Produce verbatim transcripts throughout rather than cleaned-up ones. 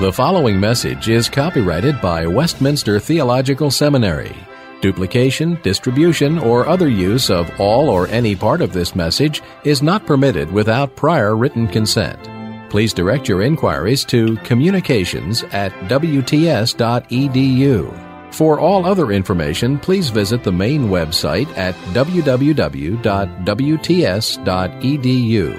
The following message is copyrighted by Westminster Theological Seminary. Duplication, distribution, or other use of all or any part of this message is not permitted without prior written consent. Please direct your inquiries to communications at w t s dot e d u. For all other information, please visit the main website at w w w dot w t s dot e d u.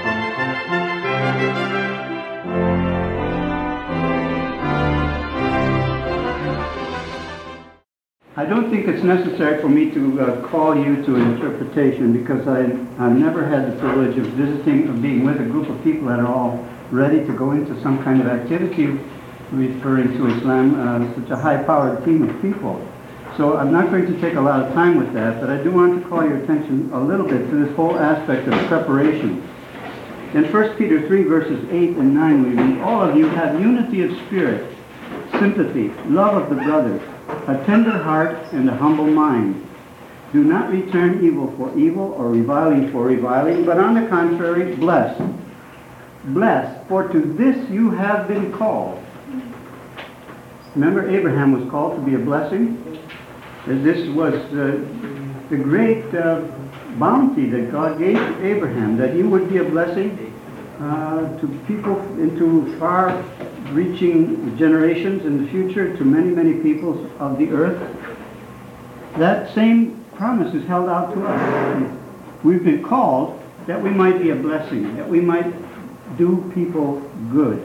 I don't think it's necessary for me to uh, call you to interpretation because I, I've never had the privilege of visiting, of being with a group of people that are all ready to go into some kind of activity referring to Islam, uh, such a high-powered team of people. So I'm not going to take a lot of time with that, but I do want to call your attention a little bit to this whole aspect of preparation. In First Peter three, verses eight and nine, we read, "All of you have unity of spirit, sympathy, love of the brothers, a tender heart and a humble mind. Do not return evil for evil or reviling for reviling, but on the contrary, bless. Bless, for to this you have been called." Remember, Abraham was called to be a blessing? This was uh, the great uh, bounty that God gave to Abraham, that he would be a blessing uh, to people into far-reaching generations in the future, to many, many peoples of the earth. That same promise is held out to us. We've been called that we might be a blessing, that we might do people good.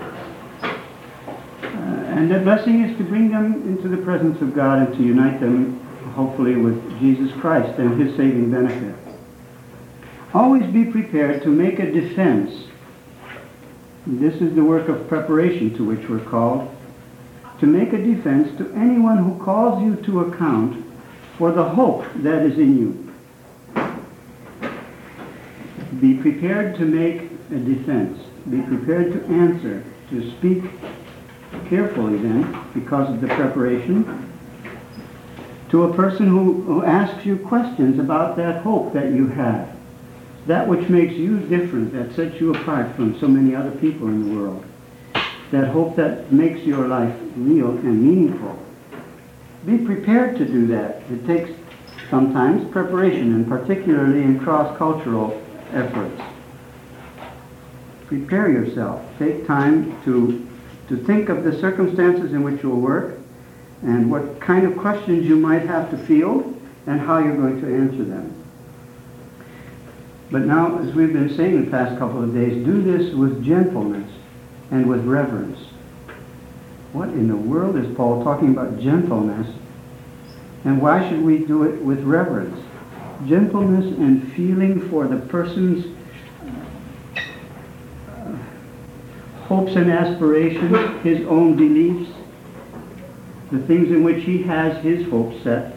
Uh, and that blessing is to bring them into the presence of God and to unite them, hopefully, with Jesus Christ and His saving benefit. Always be prepared to make a defense. This is the work of preparation to which we're called. To make a defense to anyone who calls you to account for the hope that is in you. Be prepared to make a defense. Be prepared to answer, to speak carefully then, because of the preparation, to a person who, who asks you questions about that hope that you have, that which makes you different, that sets you apart from so many other people in the world, that hope that makes your life real and meaningful. Be prepared to do that. It takes sometimes preparation, and particularly in cross-cultural efforts. Prepare yourself. Take time to, to think of the circumstances in which you'll work and what kind of questions you might have to field and how you're going to answer them. But now, as we've been saying the past couple of days, do this with gentleness and with reverence. What in the world is Paul talking about gentleness? And why should we do it with reverence? Gentleness and feeling for the person's uh, hopes and aspirations, his own beliefs, the things in which he has his hopes set.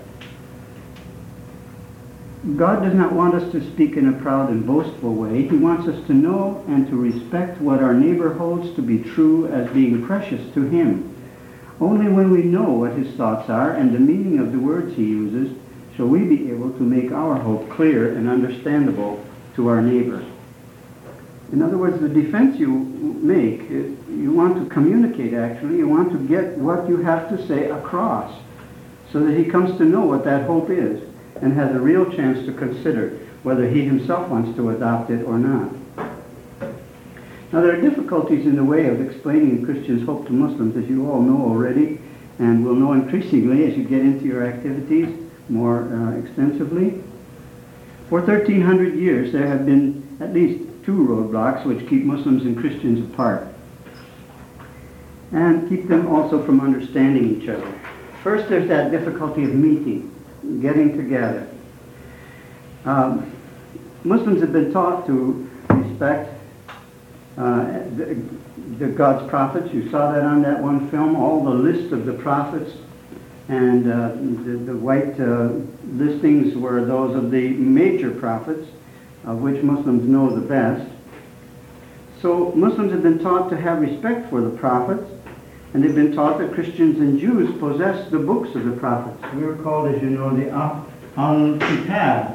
God does not want us to speak in a proud and boastful way. He wants us to know and to respect what our neighbor holds to be true as being precious to him. Only when we know what his thoughts are and the meaning of the words he uses shall we be able to make our hope clear and understandable to our neighbor. In other words, the defense you make, you want to communicate actually, you want to get what you have to say across so that he comes to know what that hope is and has a real chance to consider whether he himself wants to adopt it or not. Now, there are difficulties in the way of explaining Christians' hope to Muslims, as you all know already, and will know increasingly as you get into your activities more uh, extensively. For thirteen hundred years, there have been at least two roadblocks which keep Muslims and Christians apart and keep them also from understanding each other. First, there's that difficulty of meeting, getting together. Um, Muslims have been taught to respect uh, the, the God's prophets. You saw that on that one film, all the list of the prophets, and uh, the, the white uh, listings were those of the major prophets, of which Muslims know the best. So Muslims have been taught to have respect for the prophets, and they've been taught that Christians and Jews possess the books of the prophets. We are called, as you know, the Al-Kitab.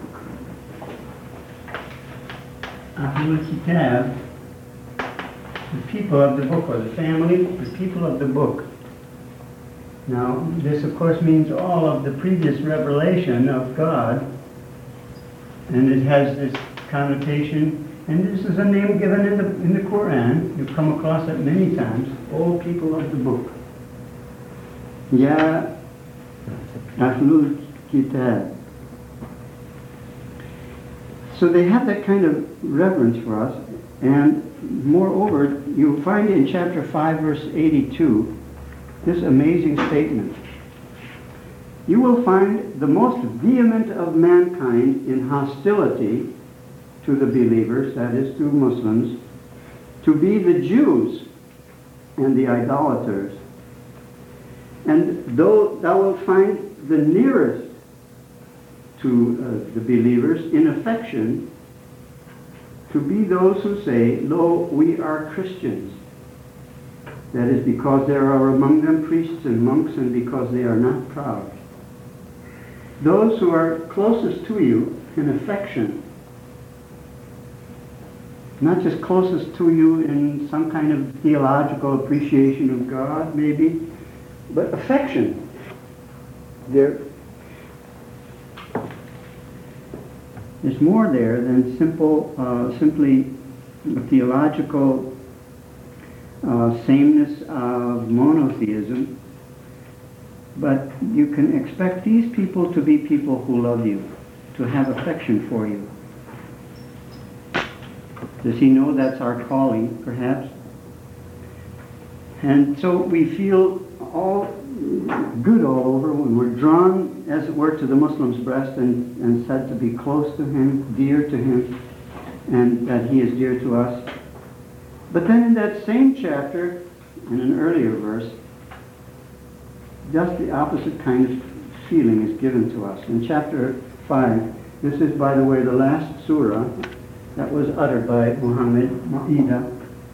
Al-Kitab. The people of the book, or the family, the people of the book. Now, this of course means all of the previous revelation of God, and it has this connotation, and this is a name given in the in the Quran. You've come across it many times. All people of the book. Ya Ahlul Kitab. So they have that kind of reverence for us, and moreover, you'll find in chapter five, verse eighty-two, this amazing statement. You will find the most vehement of mankind in hostility to the believers, that is, to Muslims, to be the Jews and the idolaters. And though thou wilt find the nearest to uh, the believers in affection to be those who say, lo, we are Christians. That is because there are among them priests and monks, and because they are not proud. Those who are closest to you in affection, not just closest to you in some kind of theological appreciation of God, maybe, but affection. There, there's more there than simple, uh, simply theological Uh, sameness of monotheism, but you can expect these people to be people who love you, to have affection for you. Does he know that's our calling, perhaps? And so we feel all good all over when we're drawn, as it were, to the Muslim's breast and, and said to be close to him, dear to him, and that he is dear to us. But then in that same chapter, in an earlier verse, just the opposite kind of feeling is given to us. In chapter five, this is, by the way, the last surah that was uttered by Muhammad, Ma'idah.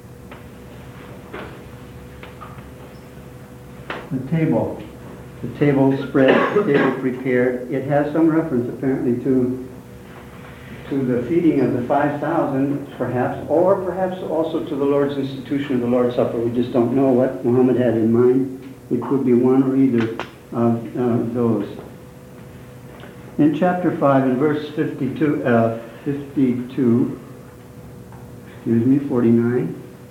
The table. The table spread, the table prepared. It has some reference, apparently, to to the feeding of the five thousand, perhaps, or perhaps also to the Lord's institution of the Lord's Supper. We just don't know what Muhammad had in mind. It could be one or either of uh, those. In chapter five, in verse fifty-two, uh, fifty-two, excuse me, forty-nine,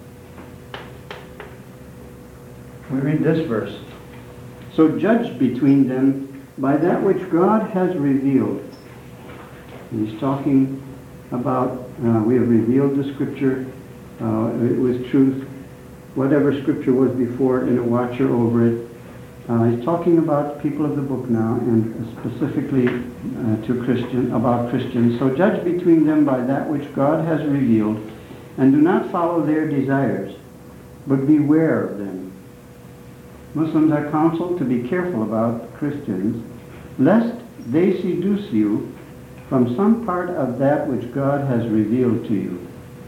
we read this verse. So judge between them by that which God has revealed. And he's talking about, uh, we have revealed the Scripture, uh, it was truth, whatever Scripture was before it, and a watcher over it. Uh, he's talking about people of the book now, and specifically uh, to Christian, about Christians. So judge between them by that which God has revealed, and do not follow their desires, but beware of them. Muslims are counseled to be careful about Christians, lest they seduce you from some part of that which God has revealed to you.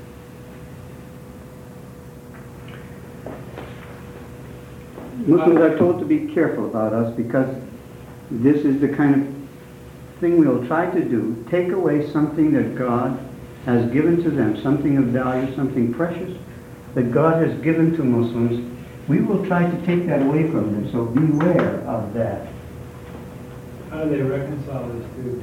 Muslims are told to be careful about us because this is the kind of thing we'll try to do, take away something that God has given to them, something of value, something precious that God has given to Muslims. We will try to take that away from them, so beware of that. How do they reconcile this two?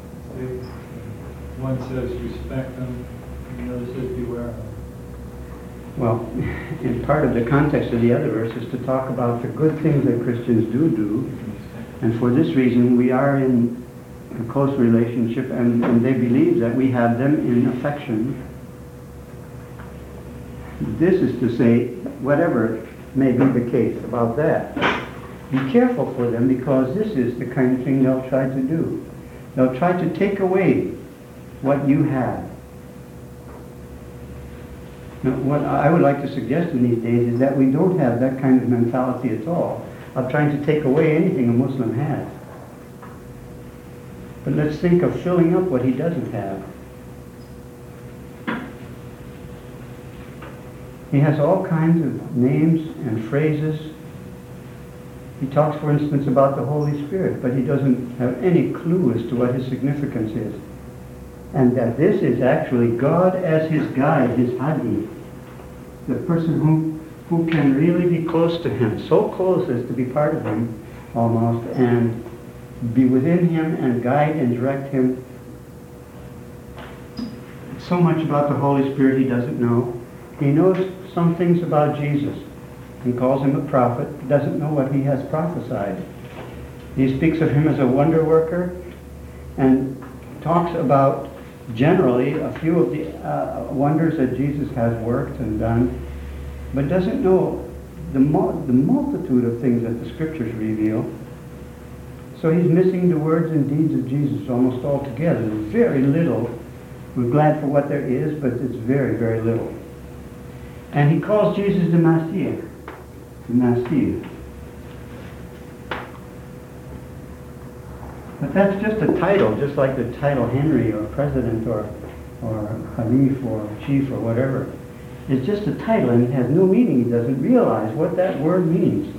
One says respect them, and the other says beware of them. Well, in part of the context of the other verse is to talk about the good things that Christians do do, and for this reason we are in a close relationship, and, and they believe that we have them in affection. This is to say, whatever may be the case about that, be careful for them, because this is the kind of thing they'll try to do. They'll try to take away what you have. Now, what I would like to suggest in these days is that we don't have that kind of mentality at all, of trying to take away anything a Muslim has. But let's think of filling up what he doesn't have. He has all kinds of names and phrases. He talks, for instance, about the Holy Spirit, but he doesn't have any clue as to what his significance is. And that this is actually God as his guide, his hadi. the person who, who can really be close to him, so close as to be part of him almost, and be within him and guide and direct him. So much about the Holy Spirit he doesn't know. He knows some things about Jesus. He calls him a prophet, doesn't know what he has prophesied. He speaks of him as a wonder worker and talks about generally a few of the uh, wonders that Jesus has worked and done, but doesn't know the, mul- the multitude of things that the Scriptures reveal. So he's missing the words and deeds of Jesus almost altogether. There's very little. We're glad for what there is, but it's very, very little. And he calls Jesus the Messiah. The Messiah. But that's just a title, just like the title Henry or President or, or Khalif or Chief or whatever. It's just a title and it has no meaning. He doesn't realize what that word means.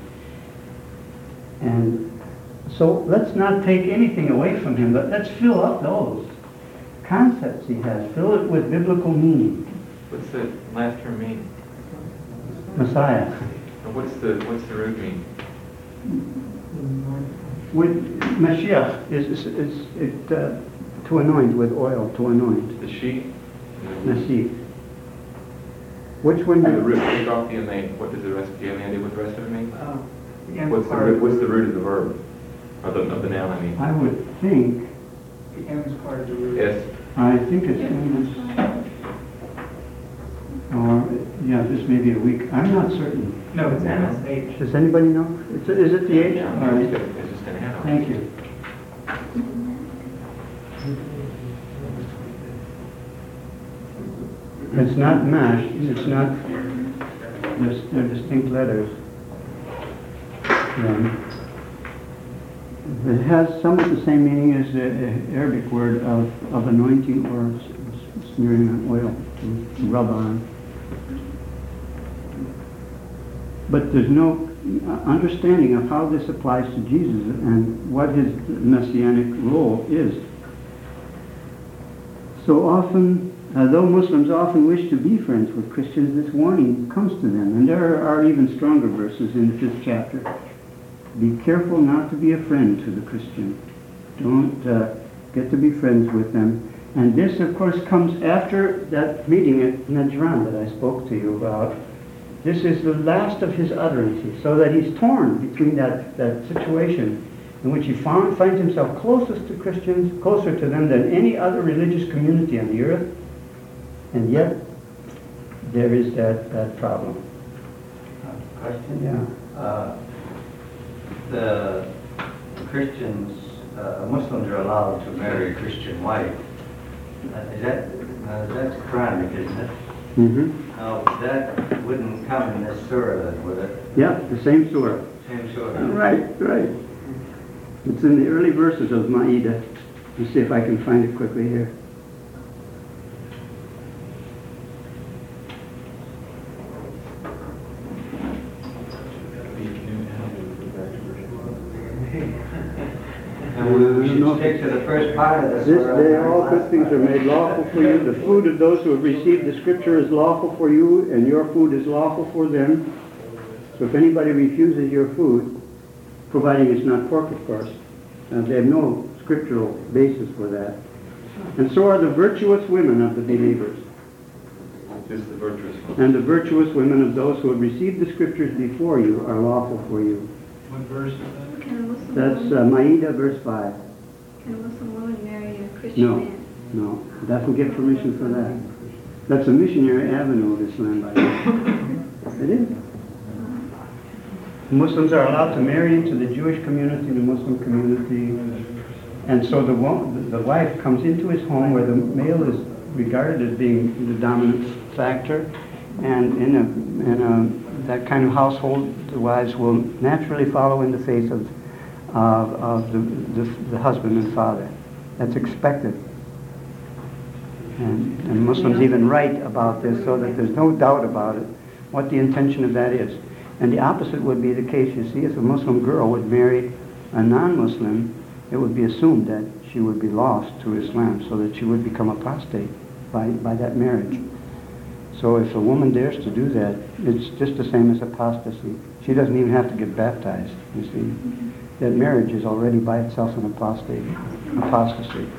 And so let's not take anything away from him, but let's fill up those concepts he has. Fill it with biblical meaning. What's the last term mean? Messiah. And what's the what's the root mean? With Mashiach is, is, is it, uh, to anoint with oil, to anoint. The sheep? Mashiach. Which one? The root, take off the name. What does the rest? Do you have any idea what the rest of it means? Uh, What's the root? What's the root of the verb? Of the, of the noun, I mean. I would think, The M is part of the root. Yes. I think it's English. Or, yeah, this may be a week. I'm not certain. No, it's M, it's H. Does anybody know? It's, is it the H? Yeah, All right. it's just an add-on. Thank you. It's not mash, it's not, there's, they're distinct letters. Um, it has somewhat the same meaning as the uh, Arabic word of, of anointing or s- smearing on oil to rub on. But there's no understanding of how this applies to Jesus and what his messianic role is. So often, uh, though Muslims often wish to be friends with Christians, this warning comes to them. And there are even stronger verses in the fifth chapter. Be careful not to be a friend to the Christian. Don't uh, get to be friends with them. And this, of course, comes after that meeting at Najran that I spoke to you about. This is the last of his utterances, so that he's torn between that, that situation in which he found, finds himself closest to Christians, closer to them than any other religious community on the earth, and yet there is that, that problem. Question? Yeah. Uh, the Christians, uh, Muslims are allowed to marry a Christian wife. Uh, is that, uh, that's Quranic, isn't it? Mm-hmm. Now, that wouldn't come in this surah, then, would it? Yeah, the same surah. Same surah. Right, right. It's in the early verses of Ma'idah. Let's see if I can find it quickly here. And we, we should stick to the first part of this This surah. day all good things are made lawful for you. The food of those who have received the Scripture is lawful for you, and your food is lawful for them. So if anybody refuses your food, providing it's not pork, of course, uh, they have no scriptural basis for that. And so are the virtuous women of the believers. Just the virtuous one. And the virtuous women of those who have received the Scriptures before you are lawful for you. What verse is that? Can a Muslim That's woman, uh, Ma'idah verse five. can a Muslim woman marry a Christian No, man? no, doesn't get permission for that. That's a missionary avenue of Islam, by the way. It is. Muslims are allowed to marry into the Jewish community, the Muslim community, and so the, wo- the wife comes into his home where the male is regarded as being the dominant factor, and in a, in a that kind of household, the wives will naturally follow in the face of, uh, of the, the, the husband and father. That's expected. And, and Muslims even write about this so that there's no doubt about it, what the intention of that is. And the opposite would be the case, you see, if a Muslim girl would marry a non-Muslim, it would be assumed that she would be lost to Islam, so that she would become apostate by, by that marriage. So if a woman dares to do that, it's just the same as apostasy. She doesn't even have to get baptized, you see. That marriage is already by itself an apostate, apostasy.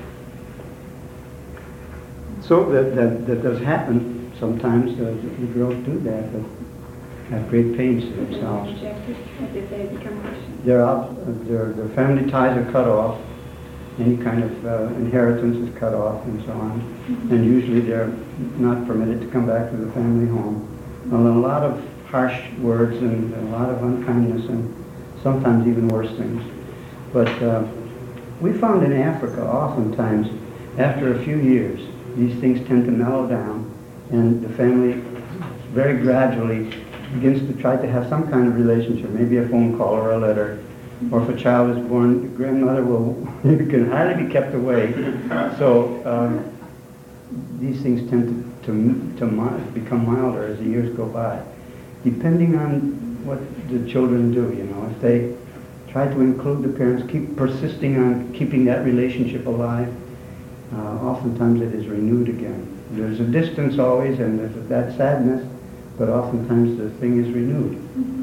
So that, that, that does happen. Sometimes uh, the girls do that, but have great pains to themselves. Rejected, or did they become Christians? Their, op- their, their family ties are cut off. Any kind of uh, inheritance is cut off and so on. Mm-hmm. And usually they're not permitted to come back to the family home. Well, a lot of harsh words and a lot of unkindness and sometimes even worse things. But uh, we found in Africa oftentimes, after a few years, these things tend to mellow down and the family very gradually begins to try to have some kind of relationship, maybe a phone call or a letter. Or if a child is born, the grandmother will can hardly be kept away. So um, these things tend to, to, to mi- become milder as the years go by, depending on what the children do. You know, if they try to include the parents, keep persisting on keeping that relationship alive, uh, oftentimes it is renewed again. There's a distance always, and there's that sadness, but oftentimes the thing is renewed.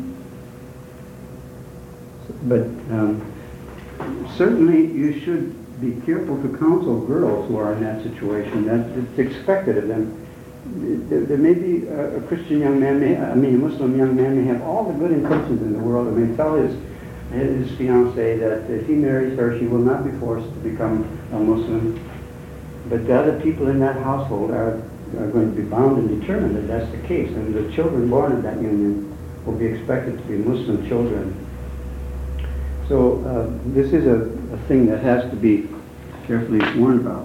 But um, certainly you should be careful to counsel girls who are in that situation. That it's expected of them. There, there may be a, a Christian young man, may, I mean a Muslim young man may have all the good intentions in the world and may tell his, his fiancée that if he marries her, she will not be forced to become a Muslim. But the other people in that household are, are going to be bound and determined that that's the case. And the children born in that union will be expected to be Muslim children. So uh, this is a, a thing that has to be carefully warned about.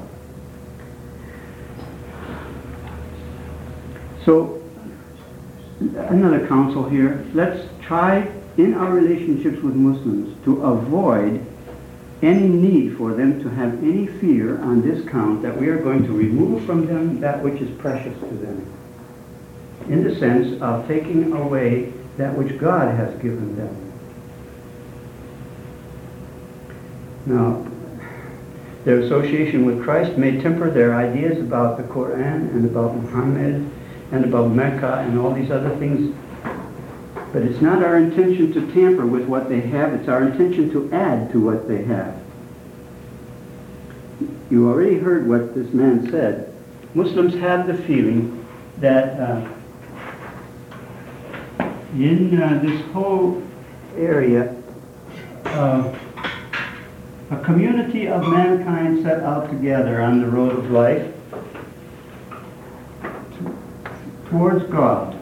So another counsel here, let's try in our relationships with Muslims to avoid any need for them to have any fear on this count that we are going to remove from them that which is precious to them, in the sense of taking away that which God has given them. Now, their association with Christ may temper their ideas about the Quran and about Muhammad and about Mecca and all these other things. But it's not our intention to tamper with what they have. It's our intention to add to what they have. You already heard what this man said. Muslims have the feeling that uh, in uh, this whole area, uh, a community of mankind set out together on the road of life towards God.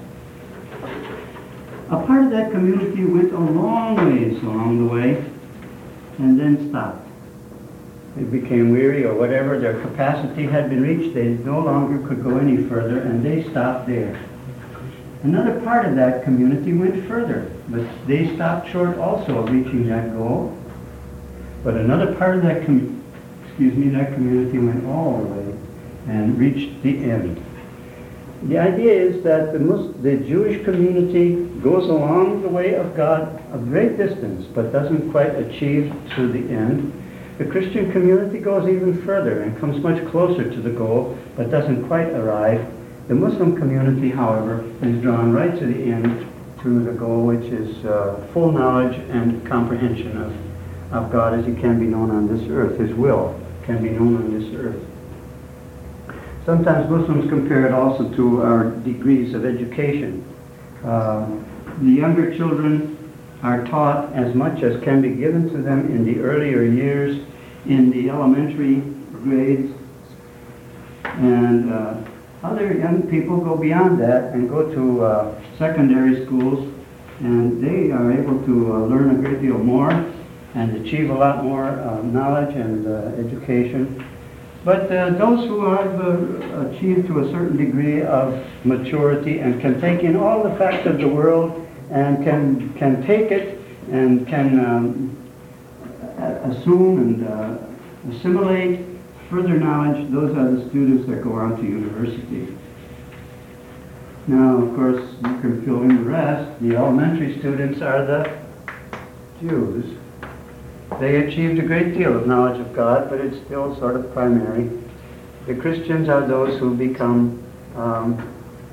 A part of that community went a long ways along the way and then stopped. They became weary or whatever, their capacity had been reached, they no longer could go any further and they stopped there. Another part of that community went further, but they stopped short also of reaching that goal. But another part of that, com- excuse me, that community went all the way and reached the end. The idea is that the, Mus- the Jewish community goes along the way of God a great distance, but doesn't quite achieve to the end. The Christian community goes even further and comes much closer to the goal, but doesn't quite arrive. The Muslim community, however, is drawn right to the end, to the goal, which is uh, full knowledge and comprehension of of God as he can be known on this earth. His will can be known on this earth. Sometimes Muslims compare it also to our degrees of education. Uh, the younger children are taught as much as can be given to them in the earlier years, in the elementary grades, and uh, other young people go beyond that and go to uh, secondary schools, and they are able to uh, learn a great deal more and achieve a lot more uh, knowledge and uh, education. But uh, those who have uh, achieved to a certain degree of maturity and can take in all the facts of the world and can can take it and can um, assume and uh, assimilate further knowledge, those are the students that go on to university. Now, of course, you can fill in the rest. The elementary students are the Jews. They achieved a great deal of knowledge of God, but it's still sort of primary. The Christians are those who become um,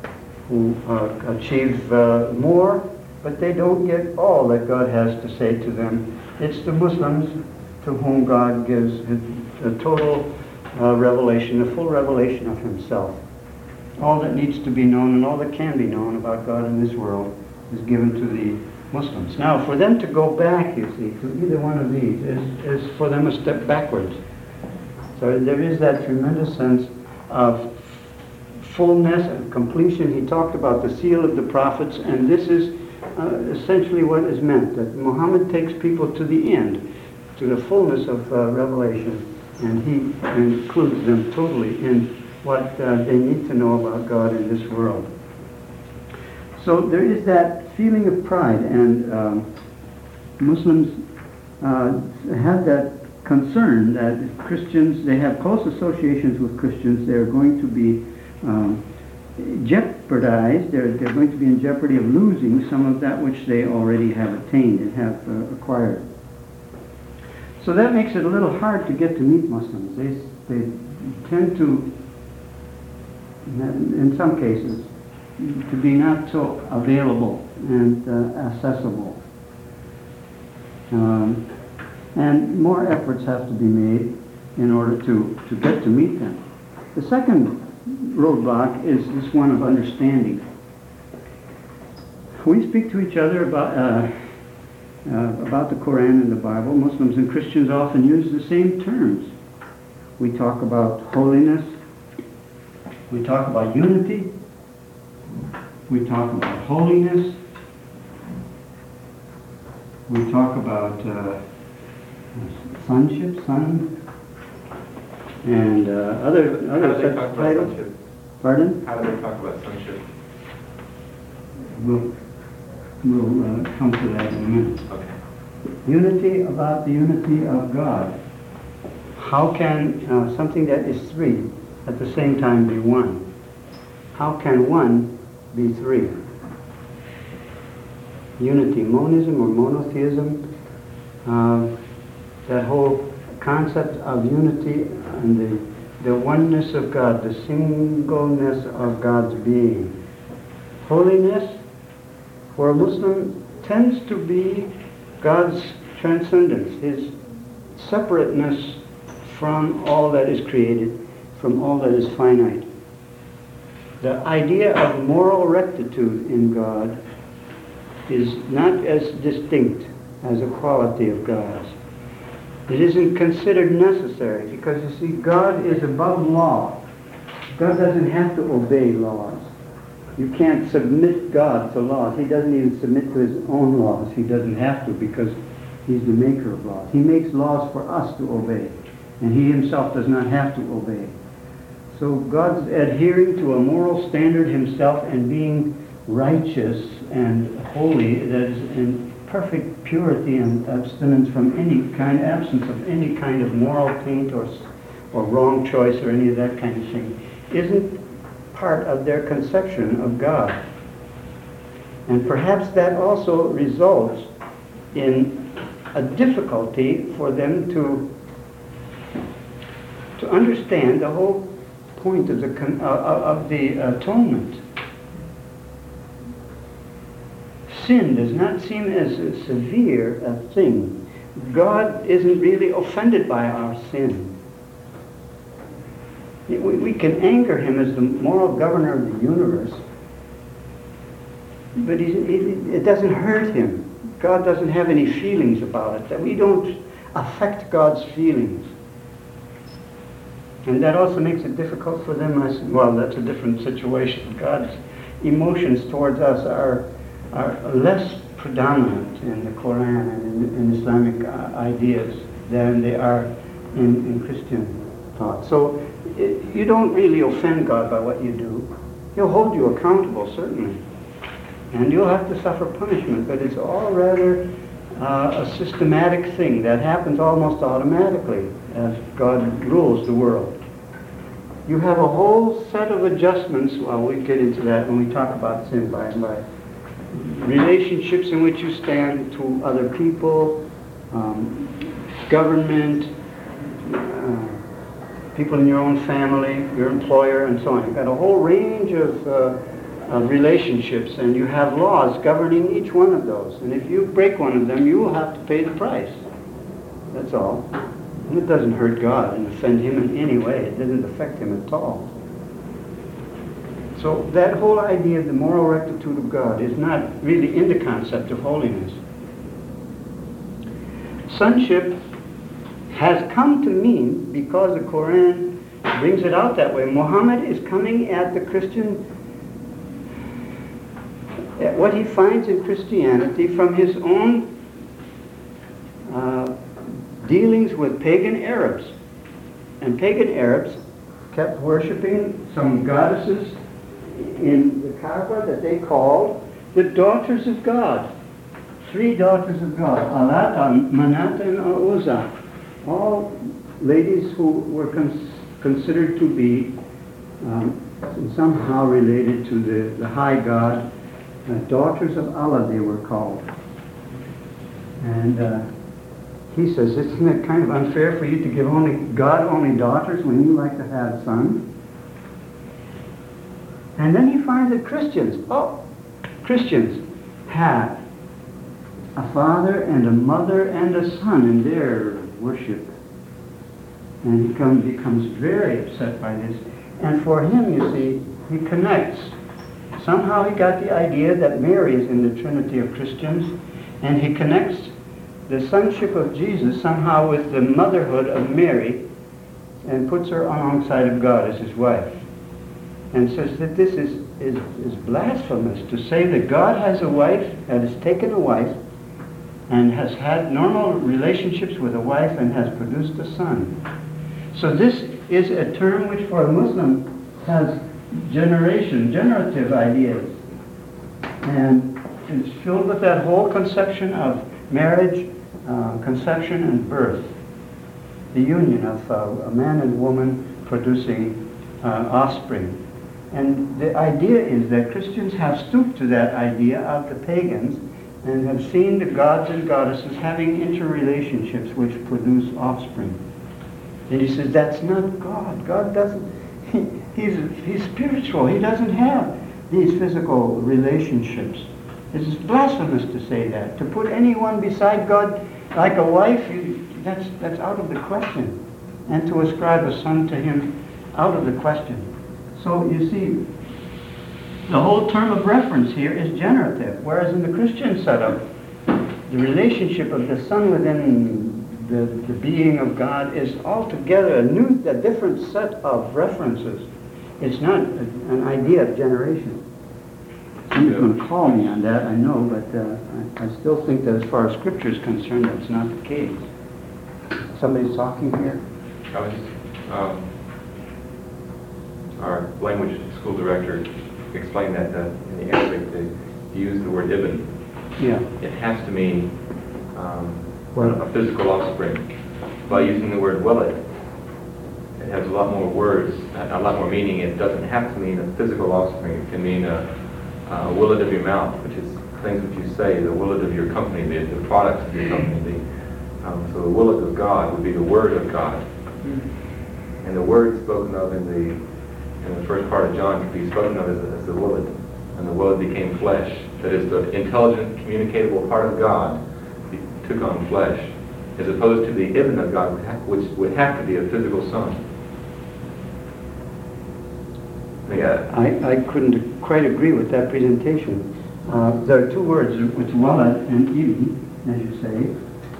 who uh, achieve uh, more, but they don't get all that God has to say to them. It's the Muslims to whom God gives a total uh, revelation, a full revelation of himself. All that needs to be known and all that can be known about God in this world is given to the Muslims. Now, for them to go back, you see, to either one of these is, is for them a step backwards. So there is that tremendous sense of fullness and completion. He talked about the seal of the prophets, and this is uh, essentially what is meant, that Muhammad takes people to the end, to the fullness of uh, revelation, and he includes them totally in what uh, they need to know about God in this world. So there is that feeling of pride, and um, Muslims uh, have that concern that Christians, they have close associations with Christians, they're going to be um, jeopardized, they're, they're going to be in jeopardy of losing some of that which they already have attained and have uh, acquired. So that makes it a little hard to get to meet Muslims. They, they tend to, in some cases, to be not so available and uh, accessible. Um, and more efforts have to be made in order to, to get to meet them. The second roadblock is this one of understanding. We speak to each other about uh, uh, about the Quran and the Bible. Muslims and Christians often use the same terms. We talk about holiness. We talk about unity. We talk about holiness. We talk about uh, sonship, son, and uh, other other How do they such talk about titles. sonship? Pardon? How do they talk about sonship? We'll we'll uh, come to that in a minute. Okay. Unity about the unity of God. How can uh, something that is three at the same time be one? How can one be three? Unity, monism or monotheism, uh, that whole concept of unity and the, the oneness of God, the singleness of God's being. Holiness, for a Muslim, tends to be God's transcendence, his separateness from all that is created, from all that is finite. The idea of moral rectitude in God is not as distinct as a quality of God's. It isn't considered necessary because, you see, God is above law. God doesn't have to obey laws. You can't submit God to laws. He doesn't even submit to his own laws. He doesn't have to because he's the maker of laws. He makes laws for us to obey, and he himself does not have to obey. So God's adhering to a moral standard himself and being righteous and holy, that is in perfect purity and abstinence from any kind, absence of any kind of moral taint or, or wrong choice or any of that kind of thing, isn't part of their conception of God. And perhaps that also results in a difficulty for them to, to understand the whole point of the, con- uh, of the atonement. Sin does not seem as severe a thing. God isn't really offended by our sin. We, we can anger him as the moral governor of the universe, but he's, he, it doesn't hurt him. God doesn't have any feelings about it. That we don't affect God's feelings. And that also makes it difficult for them. As, well, that's a different situation. God's emotions towards us are are less predominant in the Quran and in, in Islamic uh, ideas than they are in, in Christian thought. So it, you don't really offend God by what you do. He'll hold you accountable, certainly. And you'll have to suffer punishment, but it's all rather uh, a systematic thing that happens almost automatically as God rules the world. You have a whole set of adjustments. Well, we get into that when we talk about sin by and by. Relationships in which you stand to other people, um, government, uh, people in your own family, your employer, and so on. You've got a whole range of uh, of relationships, and you have laws governing each one of those. And if you break one of them, you will have to pay the price. That's all. And it doesn't hurt God and offend him in any way. It doesn't affect him at all. So that whole idea of the moral rectitude of God is not really in the concept of holiness. Sonship has come to mean, because the Quran brings it out that way, Muhammad is coming at the Christian, at what he finds in Christianity from his own uh, dealings with pagan Arabs. And pagan Arabs kept worshiping some goddesses in the Kaaba that they called the daughters of God. Three daughters of God, Alat, Manat, and Uzza. All ladies who were cons- considered to be um, somehow related to the, the high God. Uh, daughters of Allah they were called. And uh, he says, isn't it kind of unfair for you to give only God only daughters when you like to have sons? And then he finds that Christians, oh, Christians have a father and a mother and a son in their worship. And he come, becomes very upset by this. And for him, you see, he connects. Somehow he got the idea that Mary is in the Trinity of Christians, and he connects the sonship of Jesus somehow with the motherhood of Mary and puts her alongside of God as his wife. And says that this is, is, is blasphemous to say that God has a wife, that has taken a wife, and has had normal relationships with a wife and has produced a son. So this is a term which for a Muslim has generation, generative ideas. And it's filled with that whole conception of marriage, uh, conception and birth. The union of uh, a man and woman producing uh, offspring. And the idea is that Christians have stooped to that idea of the pagans and have seen the gods and goddesses having interrelationships which produce offspring. And he says, that's not God. God doesn't, he, he's, he's spiritual. He doesn't have these physical relationships. It's blasphemous to say that. To put anyone beside God like a wife, you, that's, that's out of the question. And to ascribe a son to him, out of the question. So you see, the whole term of reference here is generative, whereas in the Christian setup, the relationship of the Son within the, the being of God is altogether a new, a different set of references. It's not a, an idea of generation. Someone's going to call me on that, I know, but uh, I, I still think that as far as Scripture is concerned, that's not the case. Somebody's talking here? I was just, um, our language school director explained that uh, in the Arabic they use the word ibn. Yeah. It has to mean um, Well- a physical offspring. By using the word walad, it has a lot more words, a lot more meaning. It doesn't have to mean a physical offspring. It can mean a, a walad of your mouth, which is things that you say, the walad of your company, the, the products of your company. The, um, so the walad of God would be the word of God. And the word spoken of in the in the first part of John can be spoken of as, as the Word, and the Word became flesh. That is, the intelligent, communicatable part of God be, took on flesh, as opposed to the Ibn of God, which would have to be a physical son. Yeah. I, I couldn't quite agree with that presentation. Uh, there are two words, it's walad and ibn, as you say.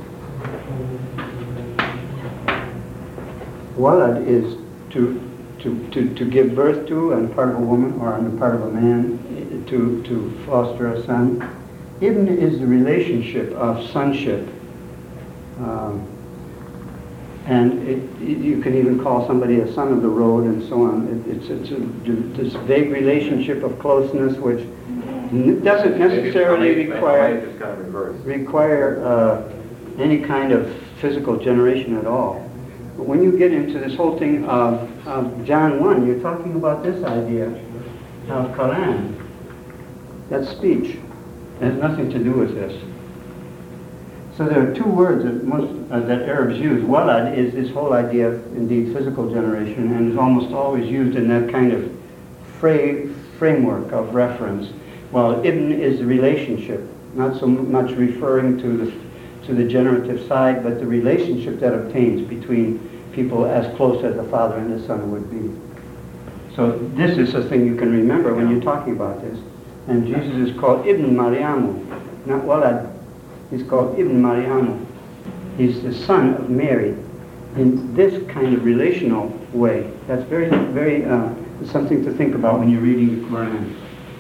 Walad is to To, to, to give birth to on the part of a woman or on the part of a man, to, to foster a son. Ibn is the relationship of sonship. Um, and it, it, you can even call somebody a son of the road and so on. It, it's it's a, this vague relationship of closeness which n- doesn't necessarily Maybe it's- require, maybe it's kind of reversed. require uh, any kind of physical generation at all. But when you get into this whole thing of, of John one, you're talking about this idea of kalam. That's speech. It has nothing to do with this. So there are two words that most uh, that Arabs use. Walad is this whole idea of, indeed, physical generation, and is almost always used in that kind of fra- framework of reference, while ibn is the relationship, not so much referring to the to the generative side, but the relationship that obtains between people as close as the father and the son would be. So this is a thing you can remember when you're talking about this. And Jesus is called Ibn Mariamu, not Walad. He's called Ibn Mariamu. He's the son of Mary in this kind of relational way. That's very, very uh, something to think about when you're reading the Quran.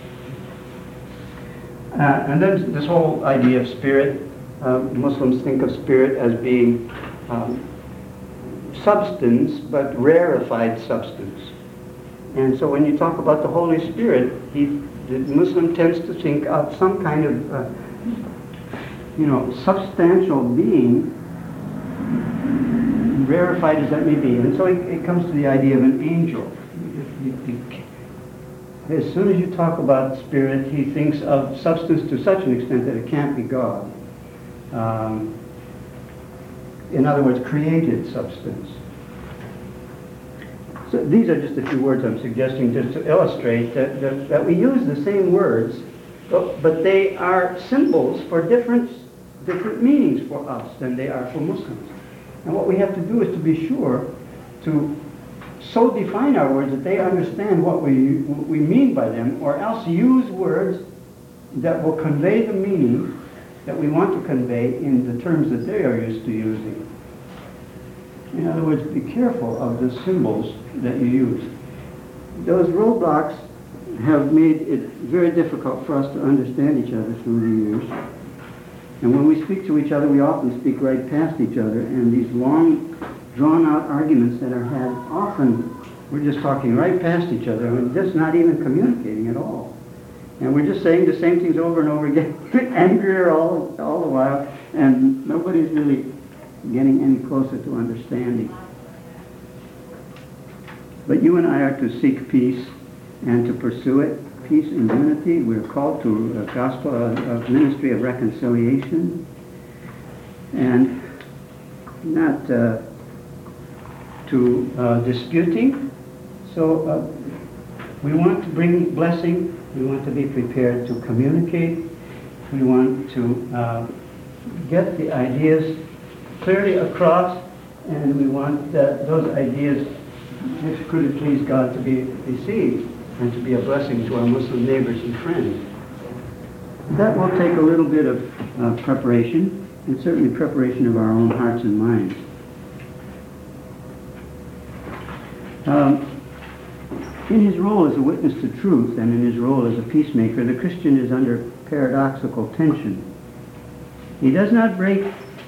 Uh, and then this whole idea of spirit. Uh, Muslims think of spirit as being um, substance, but rarefied substance. And so when you talk about the Holy Spirit, he, the Muslim tends to think of some kind of, uh, you know, substantial being, rarefied as that may be. And so it, it comes to the idea of an angel. As soon as you talk about spirit, he thinks of substance to such an extent that it can't be God. Um, in other words, created substance. So these are just a few words I'm suggesting just to illustrate that, that, that we use the same words, but, but they are symbols for different, different meanings for us than they are for Muslims. And what we have to do is to be sure to so define our words that they understand what we, what we mean by them, or else use words that will convey the meaning that we want to convey in the terms that they are used to using. In other words, be careful of the symbols that you use. Those roadblocks have made it very difficult for us to understand each other through the years. And when we speak to each other, we often speak right past each other, and these long, drawn-out arguments that are had, often we're just talking right past each other, and just not even communicating at all. And we're just saying the same things over and over again, angrier all, all the while, and nobody's really getting any closer to understanding. But you and I are to seek peace and to pursue it, peace and unity. We're called to a gospel, a, a ministry of reconciliation, and not uh, to uh, disputing. So uh, we want to bring blessing. We want to be prepared to communicate. We want to uh, get the ideas clearly across, and we want uh, those ideas, if could it please God, to be received and to be a blessing to our Muslim neighbors and friends. That will take a little bit of uh, preparation, and certainly preparation of our own hearts and minds. Um, In his role as a witness to truth and in his role as a peacemaker, the Christian is under paradoxical tension. He does not break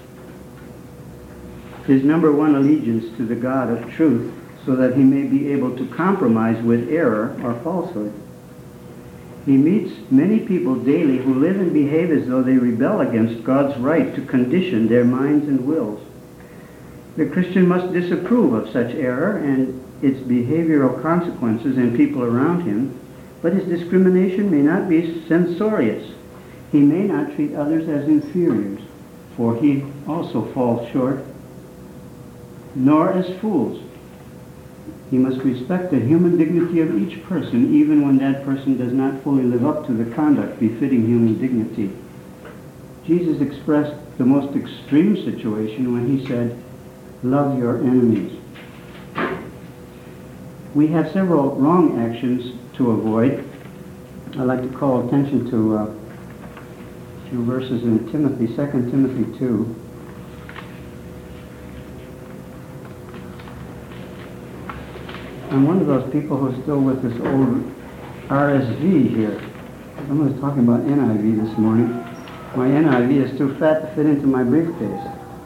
his number one allegiance to the God of truth so that he may be able to compromise with error or falsehood. He meets many people daily who live and behave as though they rebel against God's right to condition their minds and wills. The Christian must disapprove of such error and its behavioral consequences in people around him, but his discrimination may not be censorious. He may not treat others as inferiors, for he also falls short, nor as fools. He must respect the human dignity of each person, even when that person does not fully live up to the conduct befitting human dignity. Jesus expressed the most extreme situation when he said, "Love your enemies." We have several wrong actions to avoid. I'd like to call attention to uh, a few verses in Timothy, Second Timothy two. I'm one of those people who's still with this old R S V here. Someone was talking about N I V this morning. My N I V is too fat to fit into my briefcase.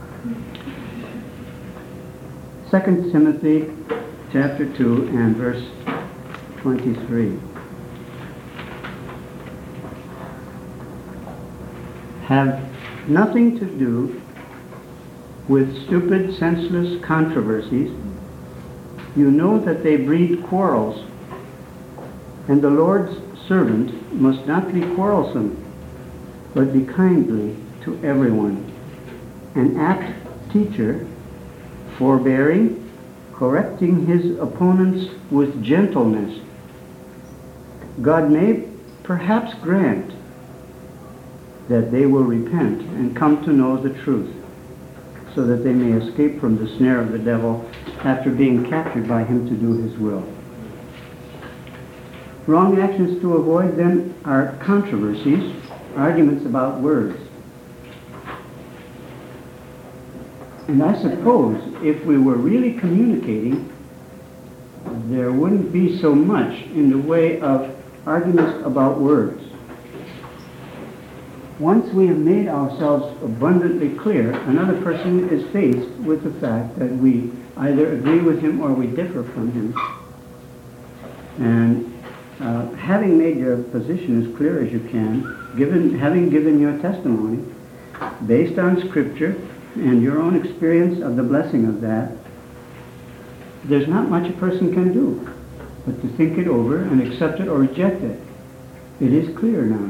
Second Timothy chapter two and verse twenty-three. Have nothing to do with stupid, senseless controversies. You know that they breed quarrels, and the Lord's servant must not be quarrelsome, but be kindly to everyone, an apt teacher, forbearing, correcting his opponents with gentleness, God may perhaps grant that they will repent and come to know the truth, so that they may escape from the snare of the devil after being captured by him to do his will. Wrong actions to avoid then are controversies, arguments about words. And I suppose if we were really communicating, there wouldn't be so much in the way of arguments about words. Once we have made ourselves abundantly clear, another person is faced with the fact that we either agree with him or we differ from him. And uh, having made your position as clear as you can, given, having given your testimony, based on Scripture and your own experience of the blessing of that, there's not much a person can do but to think it over and accept it or reject it. It is clear now.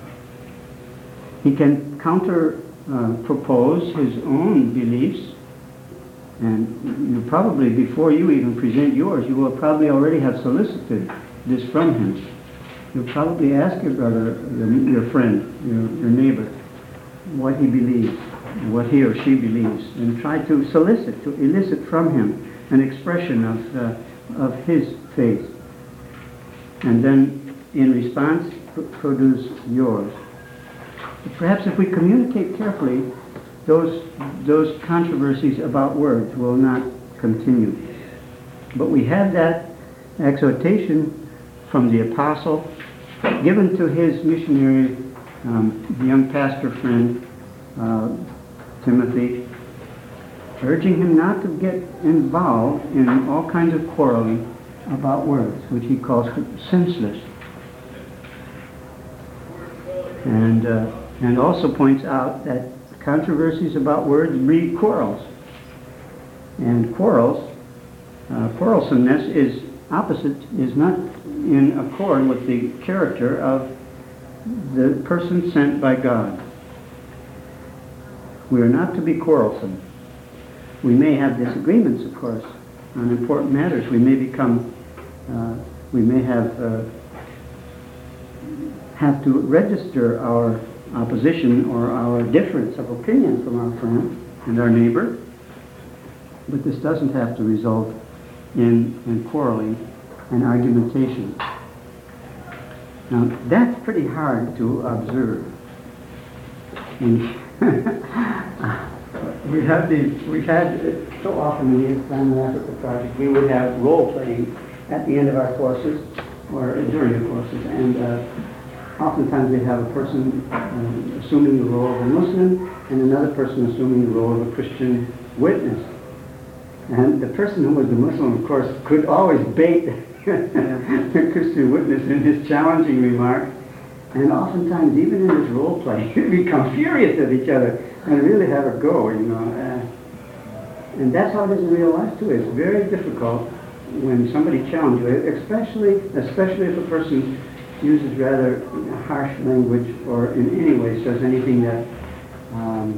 He can counter uh, propose his own beliefs, and you probably, before you even present yours, you will probably already have solicited this from him. You'll probably ask your brother, your, your friend, your, your neighbor, what he believes, what he or she believes, and try to solicit, to elicit from him an expression of, uh, of his faith. And then, in response, pr- produce yours. Perhaps if we communicate carefully, those, those controversies about words will not continue. But we had that exhortation from the apostle given to his missionary, um, young pastor friend, uh, Timothy, urging him not to get involved in all kinds of quarreling about words, which he calls senseless. And uh, and also points out that controversies about words breed quarrels. And quarrels, uh, quarrelsomeness is opposite, is not in accord with the character of the person sent by God. We are not to be quarrelsome. We may have disagreements, of course, on important matters. We may become, uh, we may have uh, have to register our opposition or our difference of opinion from our friend and our neighbor, but this doesn't have to result in, in quarreling and argumentation. Now, that's pretty hard to observe. And we have these, we had so often in the Islam and Africa project, we would have role playing at the end of our courses or during the courses, and uh, oftentimes we have a person uh, assuming the role of a Muslim and another person assuming the role of a Christian witness. And the person who was the Muslim, of course, could always bait the Christian witness in his challenging remarks. And oftentimes, even in his role play, we become furious at each other and really have a go, you know. Uh, and that's how it is in real life, too. It's very difficult when somebody challenges you, especially, especially if a person uses rather harsh language or in any way says anything that um,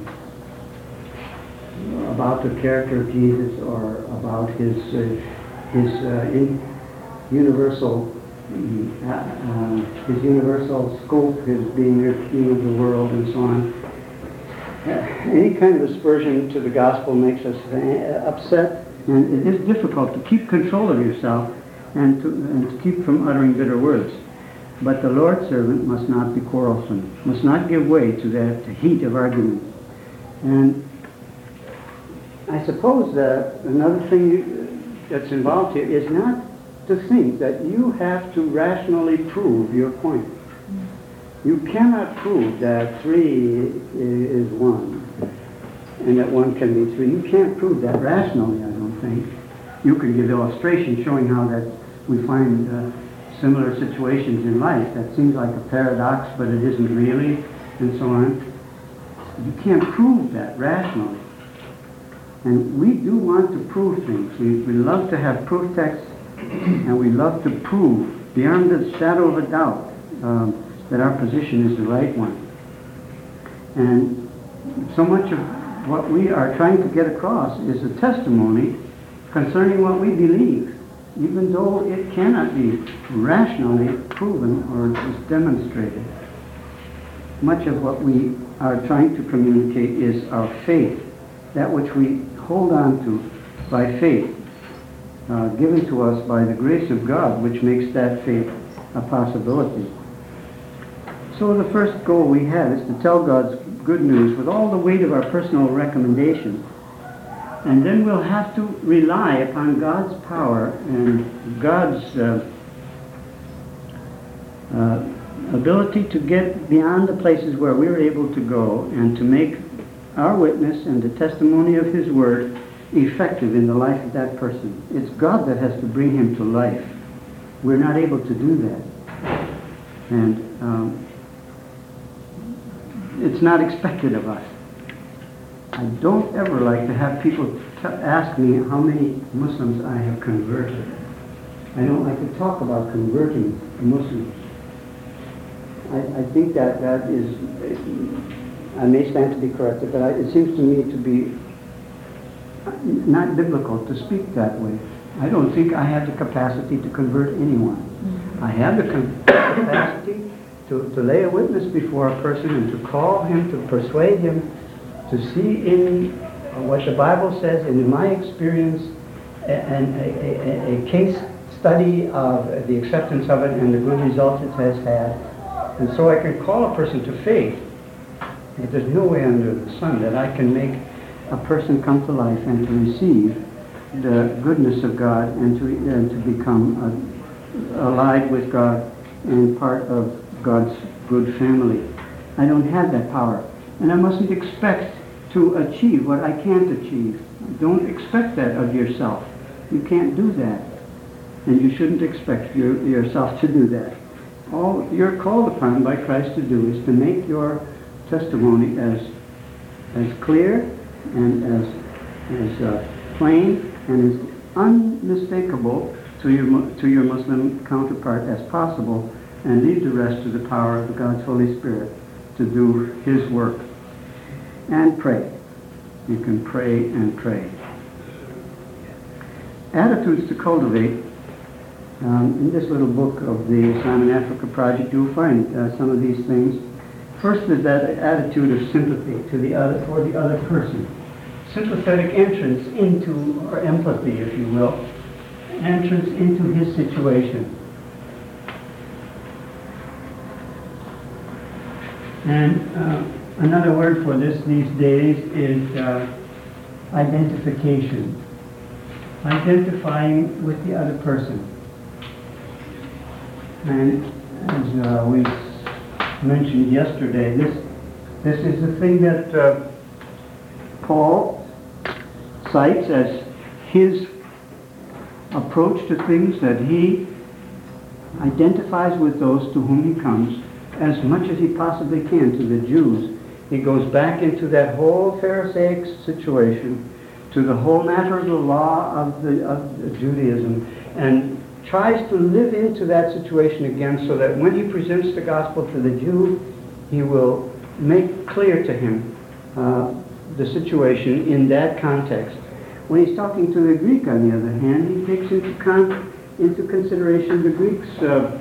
about the character of Jesus or about his uh, his uh, in universal uh, uh, his universal scope, his being the king of the world, and so on. Uh, any kind of aspersion to the gospel makes us uh, upset, and it is difficult to keep control of yourself and to, and to keep from uttering bitter words. But the Lord's servant must not be quarrelsome, must not give way to that heat of argument. And I suppose that another thing that's involved here is not to think that you have to rationally prove your point. You cannot prove that three is one and that one can be three. You can't prove that rationally, I don't think. You can give illustrations showing how that we find uh, similar situations in life. That seems like a paradox, but it isn't really, and so on. You can't prove that rationally. And we do want to prove things. We, we love to have proof texts, and we love to prove, beyond the shadow of a doubt, um, that our position is the right one. And so much of what we are trying to get across is a testimony concerning what we believe. even though it cannot be rationally proven or just demonstrated. Much of what we are trying to communicate is our faith, that which we hold on to by faith, uh, given to us by the grace of God, which makes that faith a possibility. So the first goal we have is to tell God's good news with all the weight of our personal recommendation. And then we'll have to rely upon God's power and God's uh, uh, ability to get beyond the places where we're able to go and to make our witness and the testimony of His Word effective in the life of that person. It's God that has to bring him to life. We're not able to do that. And um, it's not expected of us. I don't ever like to have people t- ask me how many Muslims I have converted. I don't like to talk about converting Muslims. I, I think that that is, I may stand to be corrected, but I, it seems to me to be not biblical to speak that way. I don't think I have the capacity to convert anyone. I have the com- capacity to, to lay a witness before a person and to call him, to persuade him, to see in what the Bible says and in my experience and a, a, a, a case study of the acceptance of it and the good results it has had. And so I can call a person to faith. But there's no way under the sun that I can make a person come to life and to receive the goodness of God and to, and to become a, allied with God and part of God's good family. I don't have that power. And I mustn't expect to achieve what I can't achieve. Don't expect that of yourself. You can't do that. And you shouldn't expect your, yourself to do that. All you're called upon by Christ to do is to make your testimony as as clear and as as uh, plain and as unmistakable to your to your Muslim counterpart as possible, and leave the rest to the power of God's Holy Spirit to do His work. And pray. You can pray and pray. Attitudes to cultivate. Um, in this little book of the Islam in Africa Project, you'll find uh, some of these things. First is that attitude of sympathy to the other, for the other person. Sympathetic entrance into, or empathy, if you will, entrance into his situation. And uh, another word for this these days is uh, identification. Identifying with the other person. And as uh, we mentioned yesterday, this this is the thing that uh, Paul cites as his approach to things, that he identifies with those to whom he comes as much as he possibly can. To the Jews, he goes back into that whole Pharisaic situation, to the whole matter of the law of the of the Judaism, and tries to live into that situation again, so that when he presents the gospel to the Jew, he will make clear to him uh, the situation in that context. When he's talking to the Greek, on the other hand, he takes into con- into consideration the Greek's uh,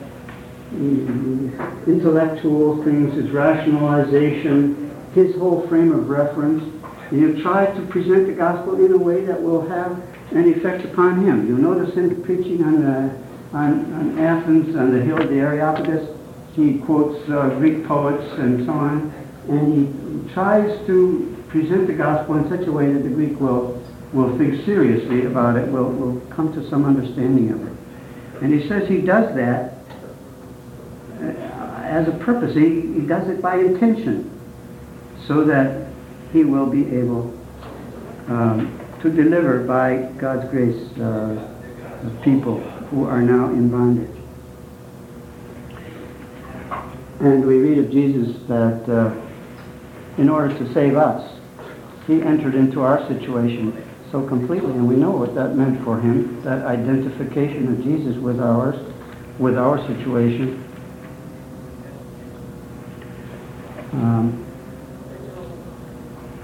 intellectual things, his rationalization, his whole frame of reference. And he'll try to present the gospel in a way that will have an effect upon him. You'll notice him preaching on, uh, on, on Athens, on the hill of the Areopagus. He quotes uh, Greek poets and so on, and he tries to present the gospel in such a way that the Greek will will think seriously about it, will, will come to some understanding of it. And he says he does that uh, as a purpose. He, he does it by intention, so that he will be able um, to deliver by God's grace uh, people who are now in bondage. And we read of Jesus that uh, in order to save us, he entered into our situation so completely, and we know what that meant for him, that identification of Jesus with ours, with our situation. Um,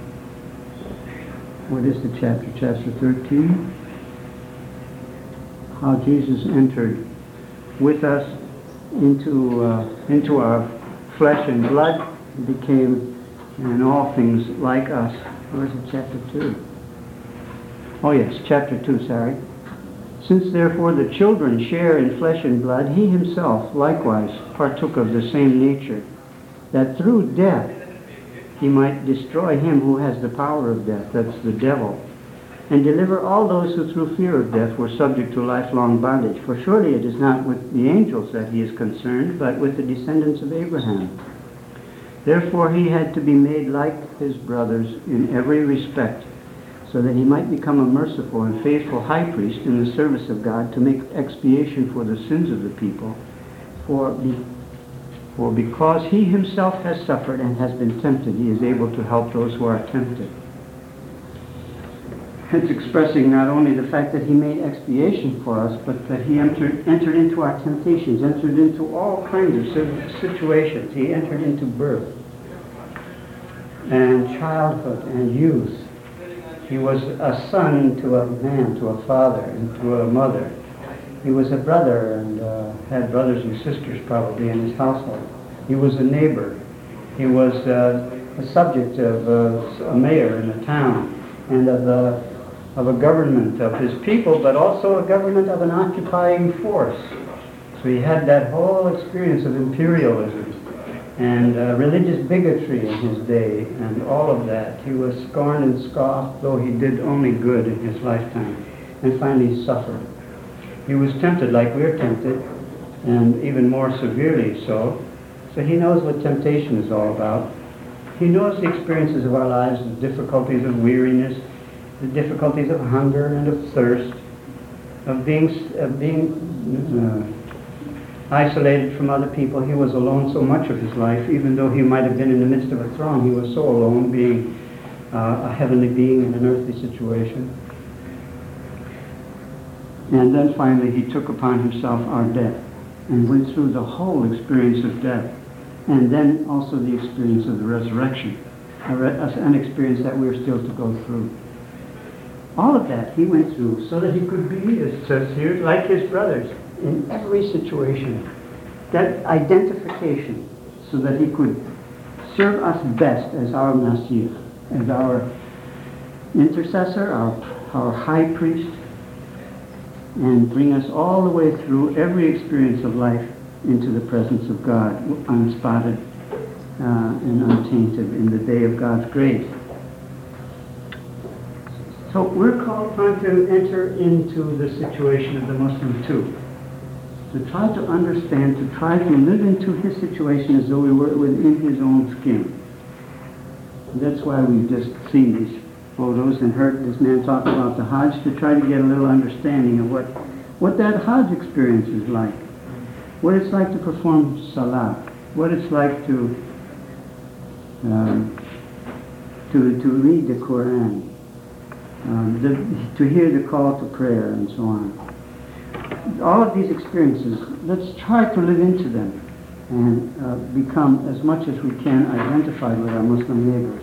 What is the chapter? Chapter thirteen? how Jesus entered with us into uh, into our flesh and blood, became in all things like us. Or is it chapter two? Oh yes, chapter two, sorry. Since therefore the children share in flesh and blood, he himself likewise partook of the same nature, that through death he might destroy him who has the power of death, that's the devil, and deliver all those who through fear of death were subject to lifelong bondage. For surely it is not with the angels that he is concerned, but with the descendants of Abraham. Therefore he had to be made like his brothers in every respect, so that he might become a merciful and faithful high priest in the service of God to make expiation for the sins of the people. For, be, for because he himself has suffered and has been tempted, he is able to help those who are tempted. It's expressing not only the fact that he made expiation for us, but that he entered, entered into our temptations, entered into all kinds of situations. He entered into birth and childhood and youth. He was a son to a man, to a father, and to a mother. He was a brother and uh, had brothers and sisters probably in his household. He was a neighbor. He was uh, a subject of uh, a mayor in a town and of a, of a government of his people, but also a government of an occupying force. So he had that whole experience of imperialism and uh, religious bigotry in his day, and all of that. He was scorned and scoffed, though he did only good in his lifetime, and finally suffered. He was tempted like we're tempted, and even more severely so. So he knows what temptation is all about. He knows the experiences of our lives, the difficulties of weariness, the difficulties of hunger and of thirst, of being, of being uh, isolated from other people. He was alone so much of his life, even though he might have been in the midst of a throng. He was so alone, being uh, a heavenly being in an earthly situation. And then finally he took upon himself our death and went through the whole experience of death, and then also the experience of the resurrection, a re- an experience that we're still to go through. All of that he went through so that he could be, as it says here, like his brothers in every situation. That identification, so that he could serve us best as our Messiah, as our intercessor, our, our high priest, and bring us all the way through every experience of life into the presence of God, unspotted uh, and untainted in the day of God's grace. So we're called upon to enter into the situation of the Muslim too, to try to understand, to try to live into his situation as though we were within his own skin. And that's why we've just seen these photos and heard this man talk about the Hajj, to try to get a little understanding of what, what that Hajj experience is like, what it's like to perform salah, what it's like to um, to to read the Quran, um, the, to hear the call to prayer, and so on. All of these experiences, let's try to live into them and uh, become, as much as we can, identified with our Muslim neighbors.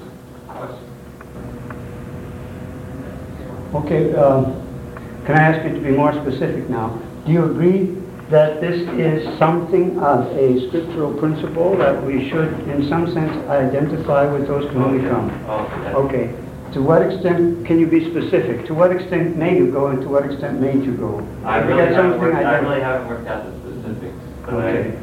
Okay, um, can I ask you to be more specific now? Do you agree that this is something of a scriptural principle that we should, in some sense, identify with those to whom we come? Okay. To what extent can you be specific? To what extent may you go, and to what extent may you go? I Have you really, got haven't something worked, I identified? really haven't worked out the specifics. But Okay.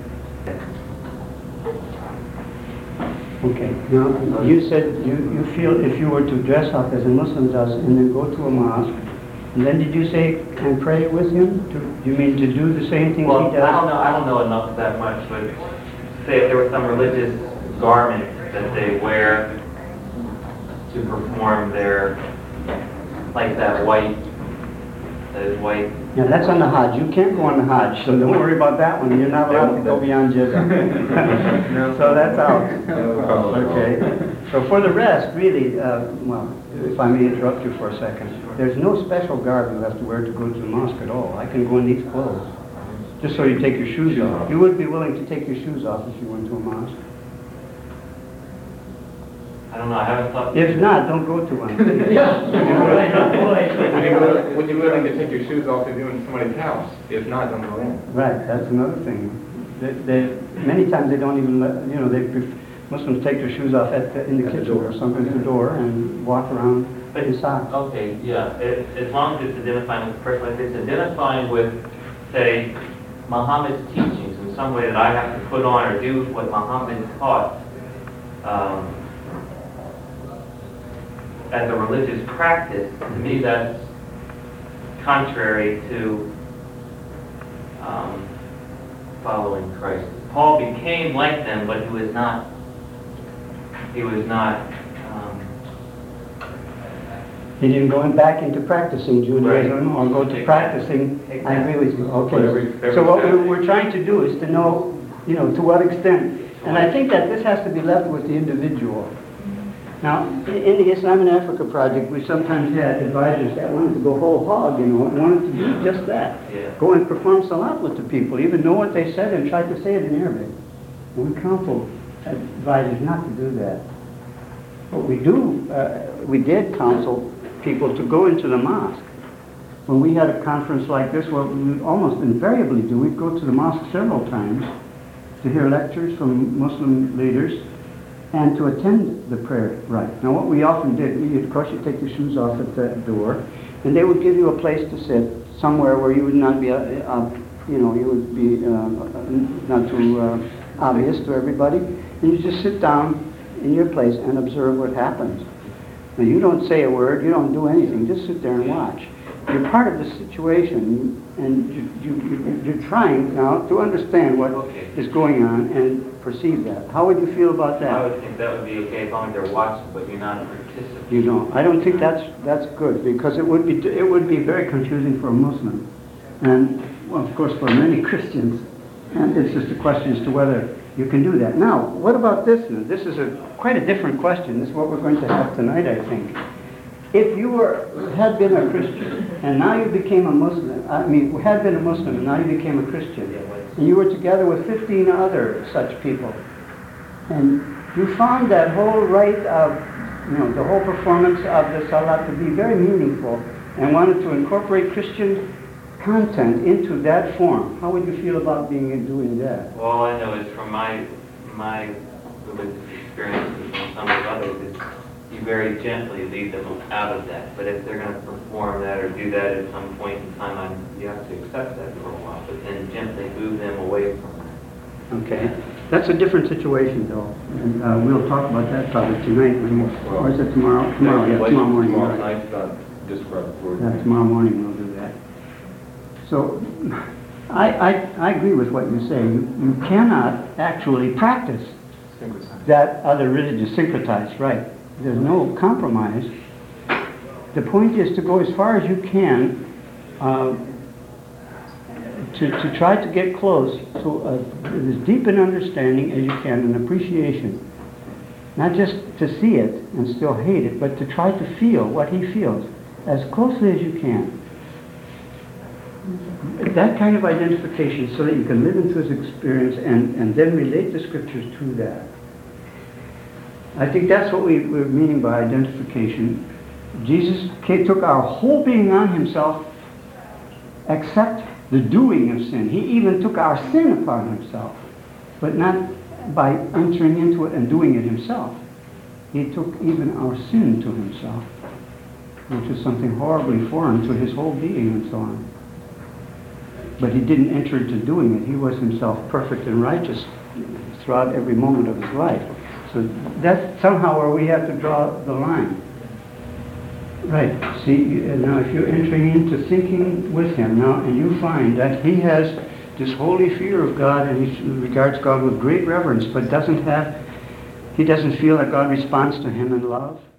Okay. Now, you said you, you feel if you were to dress up as a Muslim does and then go to a mosque, and then did you say and pray with him? To, you mean to do the same I, things well, he does? I don't know. I don't know enough that much. But say if there was some religious garment that they wear to perform their, like that white, that is white. Yeah, that's on the Hajj. You can't go on the Hajj, so don't worry about that one. You're not allowed to go beyond Jeddah. So that's out. Okay. So for the rest, really, uh, well, if I may interrupt you for a second, there's no special garb you have to wear to go to the mosque at all. I can go in these clothes, just so you take your shoes off. You would be willing to take your shoes off if you went to a mosque? I don't know, I haven't thought. If not, don't go to one. Would you, be willing, would you be willing to take your shoes off and go into somebody's house? If not, don't go in. Right, that's another thing. They, they, many times they don't even let, you know, they, pref- Muslims take their shoes off at the, in the kitchen or something at the door and walk around in socks. Okay, yeah, it, as long as it's identifying with the person, if it's identifying with, say, Muhammad's teachings in some way that I have to put on or do what Muhammad taught, um, as a religious practice, to me that's contrary to um, following Christ. Paul became like them, but he was not, he was not, um, He didn't go in back into practicing Judaism Right. or go to Exactly. practicing. I Exactly. agree with you. Okay. Well, every- every So what Saturday. we're, we're trying to do is to know, you know, to what extent. And I think that this has to be left with the individual. Now, in in the Islam in Africa project, we sometimes had advisors that wanted to go whole hog, you know, and wanted to do just that. Yeah. Go and perform salat with the people, even know what they said and try to say it in Arabic. And we counsel advisors not to do that. What we do, uh, we did counsel people to go into the mosque. When we had a conference like this, what we would almost invariably do, we'd go to the mosque several times to hear lectures from Muslim leaders and to attend the prayer rite. Now what we often did, we, of course you take your shoes off at the door, and they would give you a place to sit somewhere where you would not be, uh, uh, you know, you would be uh, not too uh, obvious to everybody, and you just sit down in your place and observe what happens. Now you don't say a word, you don't do anything, just sit there and watch. You're part of the situation, and you, you, you, you're trying now to understand what Okay. is going on and perceive that. How would you feel about that? I would think that would be okay as long as they're watching, but you're not participating. You don't. I don't think that's that's good, because it would be it would be very confusing for a Muslim, and well, of course for many Christians. And it's just a question as to whether you can do that. Now, what about this? Now, this is a quite a different question. This is what we're going to have tonight, I think. If you were had been a Christian and now you became a Muslim, I mean, had been a Muslim and now you became a Christian, and you were together with fifteen other such people, and you found that whole rite of, you know, the whole performance of the Salat to be very meaningful and wanted to incorporate Christian content into that form, how would you feel about being and doing that? Well, all I know is from my my religious experiences and some of others is you very gently lead them out of that. But if they're going to perform that or do that at some point in time, I'm, you have to accept that for a while, but then gently move them away from that. Okay, that's a different situation though, and uh, we'll talk about that probably tonight, when you- or is it tomorrow? Tomorrow, yeah, tomorrow morning. Tomorrow right. night, uh, just right before. Yeah, tomorrow morning we'll do that. So, I, I, I agree with what you say. You, you cannot actually practice that other religious syncretized, right? There's no compromise. The point is to go as far as you can uh, to, to try to get close to a, as deep an understanding as you can, an appreciation. Not just to see it and still hate it, but to try to feel what he feels as closely as you can. That kind of identification so that you can live into his experience and, and then relate the scriptures to that. I think that's what we, we're meaning by identification. Jesus came, took our whole being on himself, except the doing of sin. He even took our sin upon himself, but not by entering into it and doing it himself. He took even our sin to himself, which is something horribly foreign to his whole being and so on. But he didn't enter into doing it. He was himself perfect and righteous throughout every moment of his life. So that's somehow where we have to draw the line. Right. See, now if you're entering into thinking with him now, and you find that he has this holy fear of God and he regards God with great reverence, but doesn't have, he doesn't feel that God responds to him in love.